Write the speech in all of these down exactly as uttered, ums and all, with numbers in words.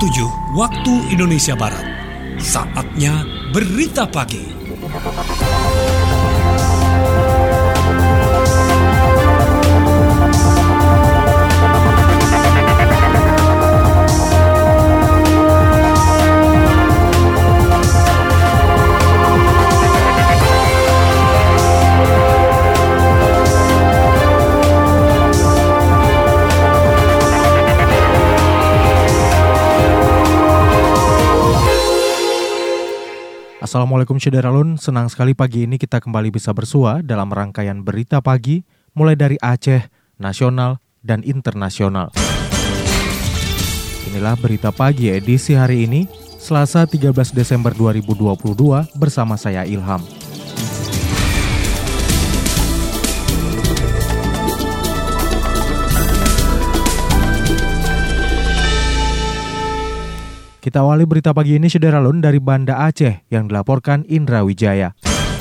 tujuh waktu Indonesia Barat. Saatnya Berita Pagi. Assalamualaikum Syederalun, senang sekali pagi ini kita kembali bisa bersua dalam rangkaian Berita Pagi, mulai dari Aceh, nasional, dan internasional. Inilah Berita Pagi edisi hari ini, Selasa tiga belas Desember dua ribu dua puluh dua, bersama saya Ilham. Kita awali berita pagi ini Syederalun dari Banda Aceh yang dilaporkan Indra Wijaya.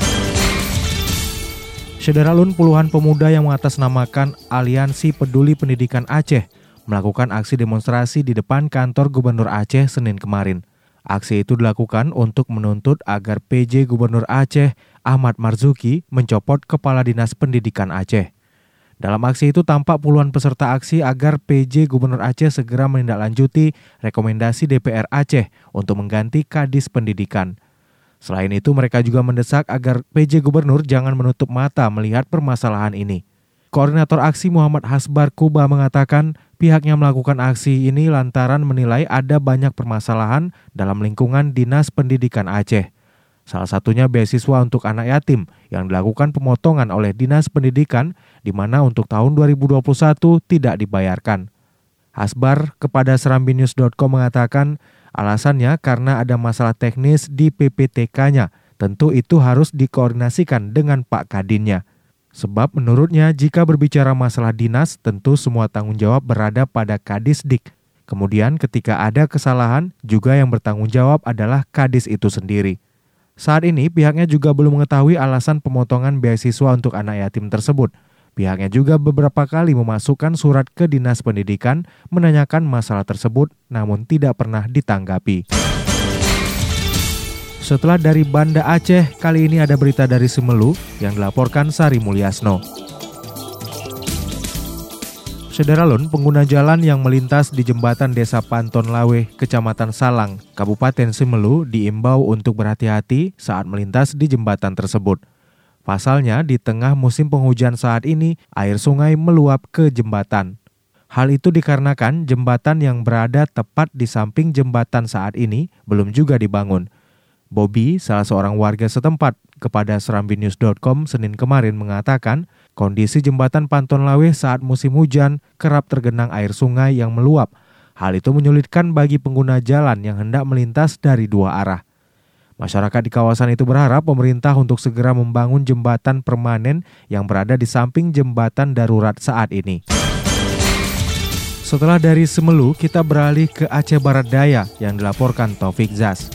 Syederalun, puluhan pemuda yang mengatasnamakan Aliansi Peduli Pendidikan Aceh melakukan aksi demonstrasi di depan kantor Gubernur Aceh Senin kemarin. Aksi itu dilakukan untuk menuntut agar P J Gubernur Aceh Ahmad Marzuki mencopot Kepala Dinas Pendidikan Aceh. Dalam aksi itu tampak puluhan peserta aksi agar P J Gubernur Aceh segera menindaklanjuti rekomendasi D P R Aceh untuk mengganti Kadis Pendidikan. Selain itu, mereka juga mendesak agar P J Gubernur jangan menutup mata melihat permasalahan ini. Koordinator aksi Muhammad Hasbar Kuba mengatakan pihaknya melakukan aksi ini lantaran menilai ada banyak permasalahan dalam lingkungan Dinas Pendidikan Aceh. Salah satunya beasiswa untuk anak yatim yang dilakukan pemotongan oleh Dinas Pendidikan di mana untuk tahun dua ribu dua puluh satu tidak dibayarkan. Hasbar kepada serambi news dot com mengatakan alasannya karena ada masalah teknis di P P T K-nya. Tentu itu harus dikoordinasikan dengan Pak Kadinnya. Sebab menurutnya jika berbicara masalah dinas tentu semua tanggung jawab berada pada Kadisdik. Kemudian ketika ada kesalahan juga yang bertanggung jawab adalah Kadis itu sendiri. Saat ini pihaknya juga belum mengetahui alasan pemotongan beasiswa untuk anak yatim tersebut. Pihaknya juga beberapa kali memasukkan surat ke Dinas Pendidikan menanyakan masalah tersebut namun tidak pernah ditanggapi. Setelah dari Banda Aceh, kali ini ada berita dari Semelu yang dilaporkan Sari Mulyasno. Syederalun, pengguna jalan yang melintas di jembatan Desa Panton Lawe, Kecamatan Salang, Kabupaten Semelu diimbau untuk berhati-hati saat melintas di jembatan tersebut. Pasalnya, di tengah musim penghujan saat ini, air sungai meluap ke jembatan. Hal itu dikarenakan jembatan yang berada tepat di samping jembatan saat ini belum juga dibangun. Bobby, salah seorang warga setempat, kepada serambi news dot com Senin kemarin mengatakan kondisi jembatan Panton Lawe saat musim hujan kerap tergenang air sungai yang meluap. Hal itu menyulitkan bagi pengguna jalan yang hendak melintas dari dua arah. Masyarakat di kawasan itu berharap pemerintah untuk segera membangun jembatan permanen yang berada di samping jembatan darurat saat ini. Setelah dari Semelu, kita beralih ke Aceh Barat Daya yang dilaporkan Taufik Zaz.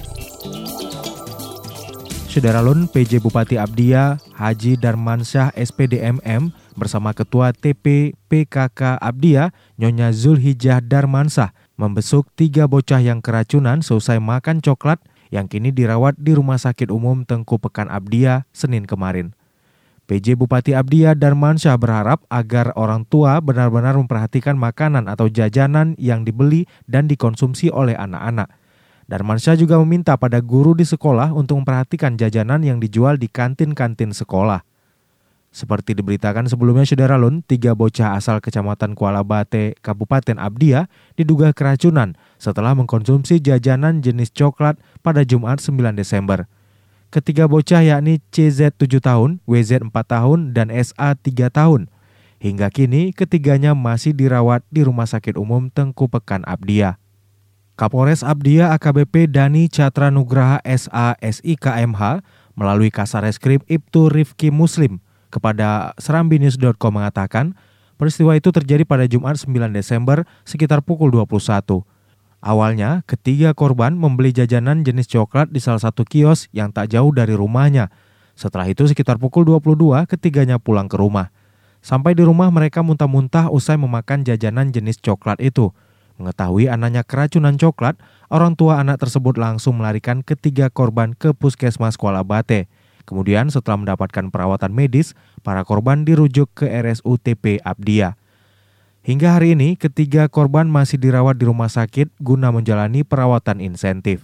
Syederalun, P J Bupati Abdiya, Haji Darmansyah S P D M M bersama Ketua T P P K K Abdiya, Nyonya Zulhijjah Darmansyah, membesuk tiga bocah yang keracunan seusai makan coklat yang kini dirawat di Rumah Sakit Umum Tengku Pekan Abdiya Senin kemarin. P J Bupati Abdiya Darmansyah berharap agar orang tua benar-benar memperhatikan makanan atau jajanan yang dibeli dan dikonsumsi oleh anak-anak. Darmansyah juga meminta pada guru di sekolah untuk memperhatikan jajanan yang dijual di kantin-kantin sekolah. Seperti diberitakan sebelumnya Syederalun, tiga bocah asal Kecamatan Kuala Bate, Kabupaten Abdiya diduga keracunan setelah mengkonsumsi jajanan jenis coklat pada Jumat sembilan Desember. Ketiga bocah yakni C Z tujuh tahun, W Z empat tahun, dan S A tiga tahun. Hingga kini ketiganya masih dirawat di Rumah Sakit Umum Tengku Pekan Abdiya. Kapolres Abdiya A K B P Dani Catra Nugraha S A S I K M H melalui Kasareskrim Ibtu Rifki Muslim kepada serambi news dot com mengatakan peristiwa itu terjadi pada Jumat sembilan Desember sekitar pukul dua puluh satu. Awalnya, ketiga korban membeli jajanan jenis coklat di salah satu kios yang tak jauh dari rumahnya. Setelah itu sekitar pukul dua puluh dua ketiganya pulang ke rumah. Sampai di rumah mereka muntah-muntah usai memakan jajanan jenis coklat itu. Mengetahui anaknya keracunan coklat, orang tua anak tersebut langsung melarikan ketiga korban ke Puskesmas Kuala Bate. Kemudian setelah mendapatkan perawatan medis, para korban dirujuk ke R S U T P Abdiya. Hingga hari ini, ketiga korban masih dirawat di rumah sakit guna menjalani perawatan insentif.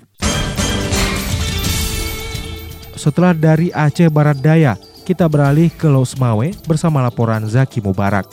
Setelah dari Aceh Barat Daya, kita beralih ke Losmawe bersama laporan Zaki Mubarak.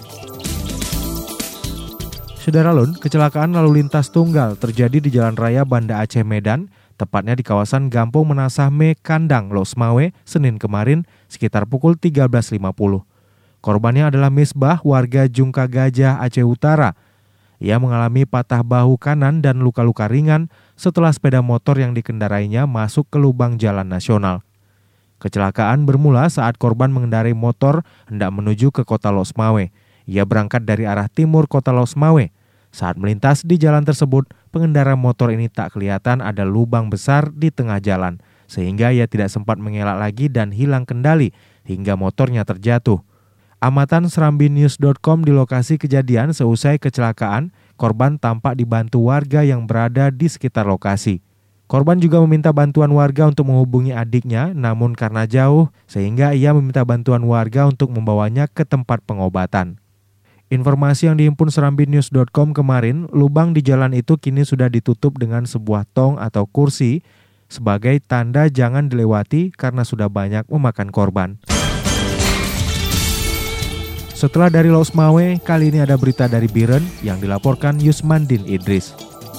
Saudaralun, kecelakaan lalu lintas tunggal terjadi di Jalan Raya Banda Aceh Medan, tepatnya di kawasan Gampung Menasahme Kandang, Losmawe, Senin kemarin sekitar pukul tiga belas lima puluh. Korbannya adalah Misbah, warga Jungka Gajah, Aceh Utara. Ia mengalami patah bahu kanan dan luka-luka ringan setelah sepeda motor yang dikendarainya masuk ke lubang jalan nasional. Kecelakaan bermula saat korban mengendarai motor hendak menuju ke kota Losmawe. Ia berangkat dari arah timur kota Losmawe. Saat melintas di jalan tersebut, pengendara motor ini tak kelihatan ada lubang besar di tengah jalan, sehingga ia tidak sempat mengelak lagi dan hilang kendali hingga motornya terjatuh. Amatan serambi news dot com di lokasi kejadian seusai kecelakaan, korban tampak dibantu warga yang berada di sekitar lokasi. Korban juga meminta bantuan warga untuk menghubungi adiknya, namun karena jauh, sehingga ia meminta bantuan warga untuk membawanya ke tempat pengobatan. Informasi yang dihimpun serambi news dot com kemarin, lubang di jalan itu kini sudah ditutup dengan sebuah tong atau kursi sebagai tanda jangan dilewati karena sudah banyak memakan korban. Setelah dari Losmawe, kali ini ada berita dari Biren yang dilaporkan Yusmandin Idris.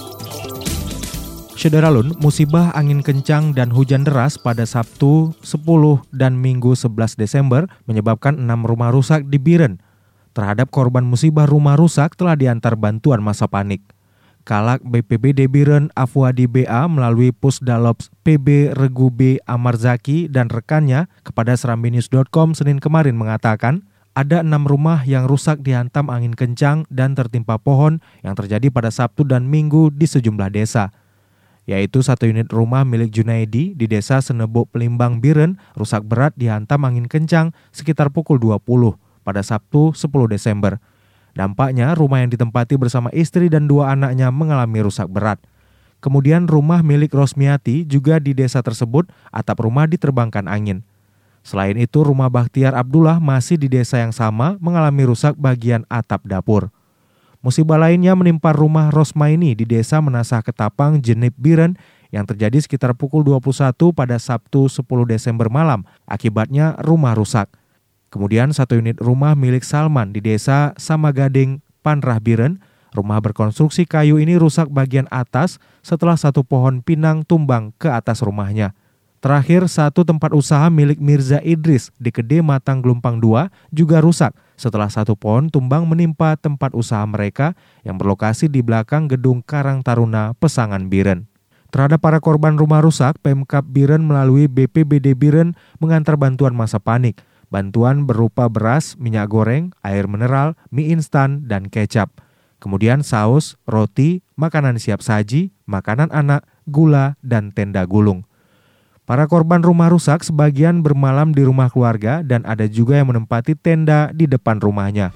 Saudaralun, musibah angin kencang dan hujan deras pada Sabtu sepuluh dan Minggu sebelas Desember menyebabkan enam rumah rusak di Biren. Terhadap korban musibah rumah rusak telah diantar bantuan masa panik. Kalak B P B D Biren Afwadi B A melalui Pusdalops P B Regu B Amarzaki dan rekannya kepada serambi news dot com Senin kemarin mengatakan, ada enam rumah yang rusak dihantam angin kencang dan tertimpa pohon yang terjadi pada Sabtu dan Minggu di sejumlah desa. Yaitu satu unit rumah milik Junaidi di desa Senebok Pelimbang Biren rusak berat dihantam angin kencang sekitar pukul dua puluh pada Sabtu sepuluh Desember. Dampaknya rumah yang ditempati bersama istri dan dua anaknya mengalami rusak berat. Kemudian rumah milik Rosmiati juga di desa tersebut atap rumah diterbangkan angin. Selain itu, rumah Bakhtiar Abdullah masih di desa yang sama mengalami rusak bagian atap dapur. Musibah lainnya menimpa rumah Rosmaini di desa Menasah Ketapang, Jenip Biren yang terjadi sekitar pukul dua puluh satu pada Sabtu sepuluh Desember malam. Akibatnya rumah rusak. Kemudian satu unit rumah milik Salman di desa Samagading, Panrah Biren. Rumah berkonstruksi kayu ini rusak bagian atas setelah satu pohon pinang tumbang ke atas rumahnya. Terakhir, satu tempat usaha milik Mirza Idris di Kede Matang Gelumpang dua juga rusak setelah satu pohon tumbang menimpa tempat usaha mereka yang berlokasi di belakang gedung Karang Taruna Pesangan Biren. Terhadap para korban rumah rusak, Pemkab Biren melalui B P B D Biren mengantar bantuan masa panik. Bantuan berupa beras, minyak goreng, air mineral, mie instan, dan kecap. Kemudian saus, roti, makanan siap saji, makanan anak, gula, dan tenda gulung. Para korban rumah rusak sebagian bermalam di rumah keluarga dan ada juga yang menempati tenda di depan rumahnya.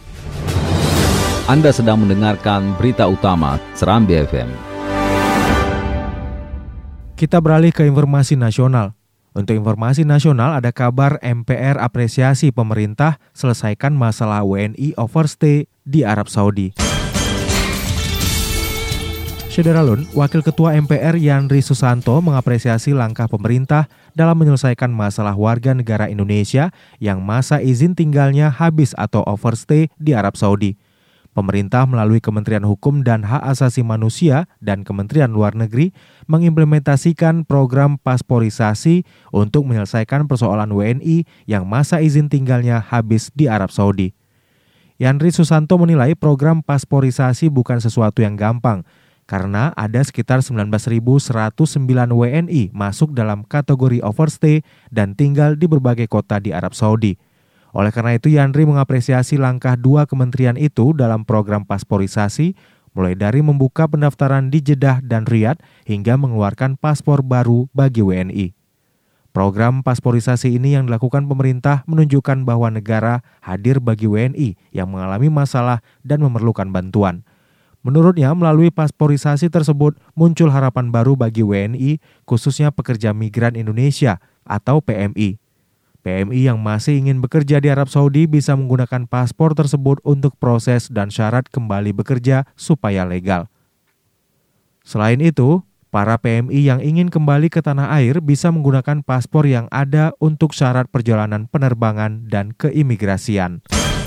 Anda sedang mendengarkan berita utama Serambi F M. Kita beralih ke informasi nasional. Untuk informasi nasional ada kabar M P R apresiasi pemerintah selesaikan masalah W N I overstay di Arab Saudi. Saudaralun, Wakil Ketua M P R Yandri Susanto mengapresiasi langkah pemerintah dalam menyelesaikan masalah warga negara Indonesia yang masa izin tinggalnya habis atau overstay di Arab Saudi. Pemerintah melalui Kementerian Hukum dan Hak Asasi Manusia dan Kementerian Luar Negeri mengimplementasikan program pasporisasi untuk menyelesaikan persoalan W N I yang masa izin tinggalnya habis di Arab Saudi. Yandri Susanto menilai program pasporisasi bukan sesuatu yang gampang, karena ada sekitar sembilan belas ribu seratus sembilan W N I masuk dalam kategori overstay dan tinggal di berbagai kota di Arab Saudi. Oleh karena itu, Yandri mengapresiasi langkah dua kementerian itu dalam program pasporisasi, mulai dari membuka pendaftaran di Jeddah dan Riyadh hingga mengeluarkan paspor baru bagi W N I. Program pasporisasi ini yang dilakukan pemerintah menunjukkan bahwa negara hadir bagi W N I yang mengalami masalah dan memerlukan bantuan. Menurutnya, melalui pasporisasi tersebut muncul harapan baru bagi W N I, khususnya pekerja migran Indonesia atau P M I. P M I yang masih ingin bekerja di Arab Saudi bisa menggunakan paspor tersebut untuk proses dan syarat kembali bekerja supaya legal. Selain itu, para P M I yang ingin kembali ke tanah air bisa menggunakan paspor yang ada untuk syarat perjalanan penerbangan dan keimigrasian.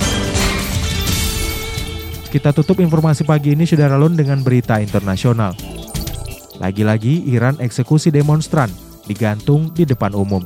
Kita tutup informasi pagi ini, Saudara-lun, dengan berita internasional. Lagi-lagi Iran eksekusi demonstran, digantung di depan umum.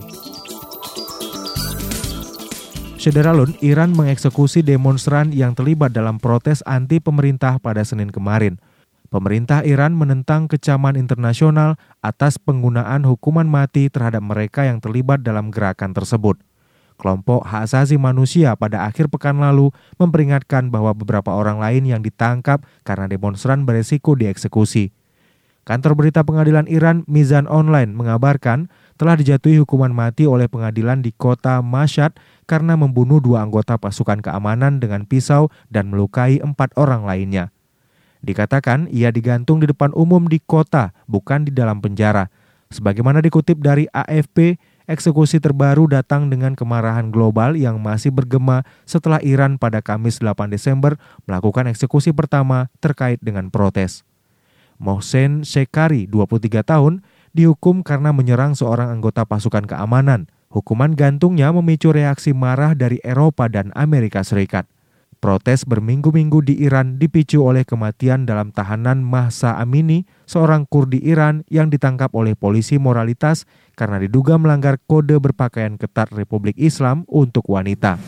Saudara-lun, Iran mengeksekusi demonstran yang terlibat dalam protes anti pemerintah pada Senin kemarin. Pemerintah Iran menentang kecaman internasional atas penggunaan hukuman mati terhadap mereka yang terlibat dalam gerakan tersebut. Kelompok hak asasi manusia pada akhir pekan lalu memperingatkan bahwa beberapa orang lain yang ditangkap karena demonstran beresiko dieksekusi. Kantor berita pengadilan Iran Mizan Online mengabarkan telah dijatuhi hukuman mati oleh pengadilan di kota Mashhad karena membunuh dua anggota pasukan keamanan dengan pisau dan melukai empat orang lainnya. Dikatakan ia digantung di depan umum di kota, bukan di dalam penjara. Sebagaimana dikutip dari A F P, eksekusi terbaru datang dengan kemarahan global yang masih bergema setelah Iran pada Kamis delapan Desember melakukan eksekusi pertama terkait dengan protes. Mohsen Shekari, dua puluh tiga tahun, dihukum karena menyerang seorang anggota pasukan keamanan. Hukuman gantungnya memicu reaksi marah dari Eropa dan Amerika Serikat. Protes berminggu-minggu di Iran dipicu oleh kematian dalam tahanan Mahsa Amini, seorang Kurdi Iran yang ditangkap oleh polisi moralitas karena diduga melanggar kode berpakaian ketat Republik Islam untuk wanita.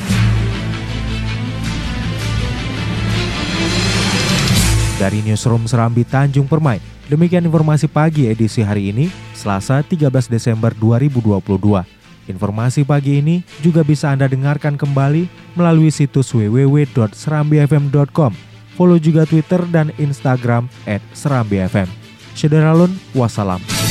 Dari Newsroom Serambi Tanjung Permai, demikian informasi pagi edisi hari ini, Selasa tiga belas Desember dua ribu dua puluh dua. Informasi pagi ini juga bisa Anda dengarkan kembali melalui situs w w w titik serambi f m titik com. Follow juga Twitter dan Instagram et serambi f m. Saudara-lun, wassalam.